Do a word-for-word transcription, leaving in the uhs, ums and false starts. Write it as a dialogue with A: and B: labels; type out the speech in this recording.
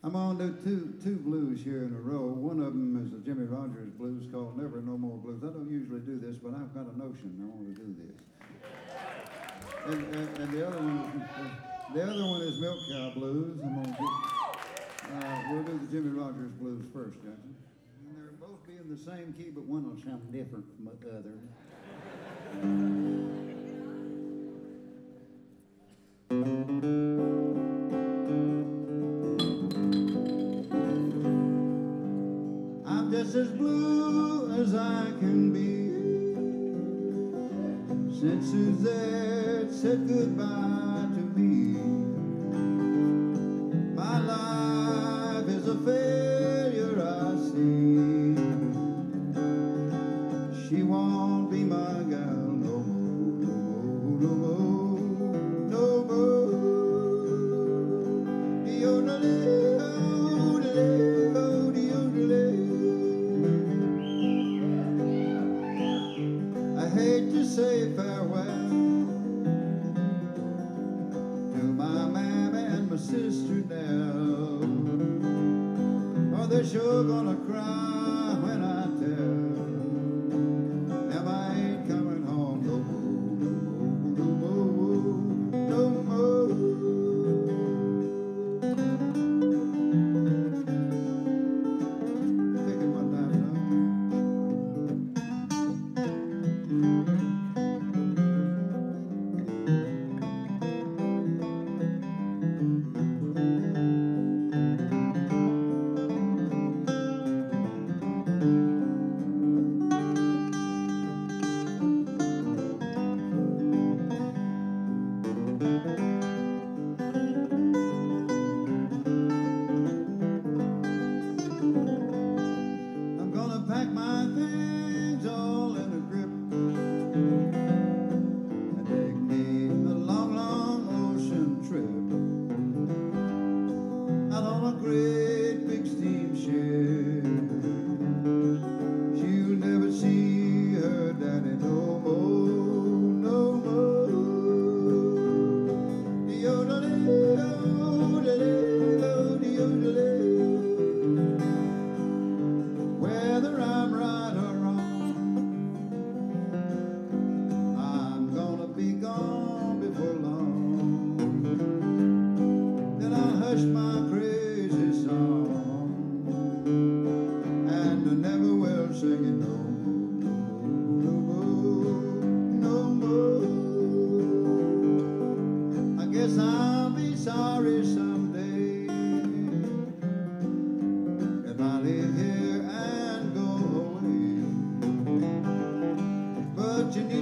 A: I'm on to two two blues here in a row. One of them is the Jimmie Rogers blues called Never No More Blues. I don't usually do this, but I've got a notion I want to do this. And, and, and the other one, the other one is Milk Cow Blues. I'm gonna do, uh, we'll do the Jimmie Rogers blues first, Johnson. And they'll both be in the same key, but one will sound different from the other. I'm just as blue as I can be since Suzette said goodbye to me. My life is a failure, I see. She won't be my gal no more, no more, no more, no more. De-o-de-lee, oh-de-lee, oh, de-o-de-lee. I hate to say farewell to my mammy and my sister now, oh, they're sure gonna cry when I tell them I ain't coming home no more, no more, no more, no more. Take it one time now. I'm gonna pack my things all in a grip and take me a long, long ocean trip out on a great big steamship. She'll never see her daddy no more, no more. De-o-de-lee, oh-de-lee, oh, de-o-de-lee. Whether I'm right or wrong, I'm gonna be gone before long. Then I'll hush my crazy song and I never will sing it no more, no more, no more. I guess I'll be sorry someday if I live here and go away. But you need